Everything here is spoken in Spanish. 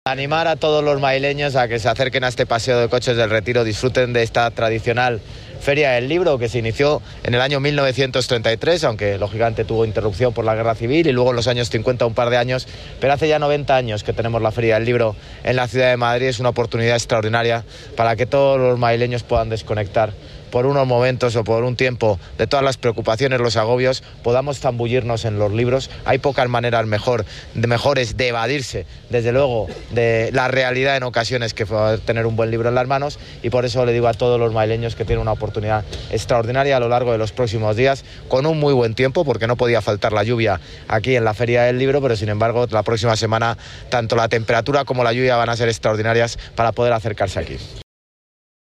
Animar a todos los maileños a que se acerquen a este paseo de coches del Retiro, disfruten de esta tradicional Feria del Libro que se inició en el año 1933, aunque lógicamente tuvo interrupción por la Guerra Civil y luego en los años 50 un par de años, pero hace ya 90 años que tenemos la Feria del Libro en la ciudad de Madrid. Es una oportunidad extraordinaria para que todos los madrileños puedan desconectar por unos momentos o por un tiempo de todas las preocupaciones, los agobios, podamos zambullirnos en los libros. Hay pocas maneras mejores de evadirse, desde luego, de la realidad en ocasiones que poder tener un buen libro en las manos, y por eso le digo a todos los madrileños que tienen una oportunidad extraordinaria a lo largo de los próximos días, con un muy buen tiempo, porque no podía faltar la lluvia aquí en la Feria del Libro, pero sin embargo la próxima semana tanto la temperatura como la lluvia van a ser extraordinarias para poder acercarse aquí.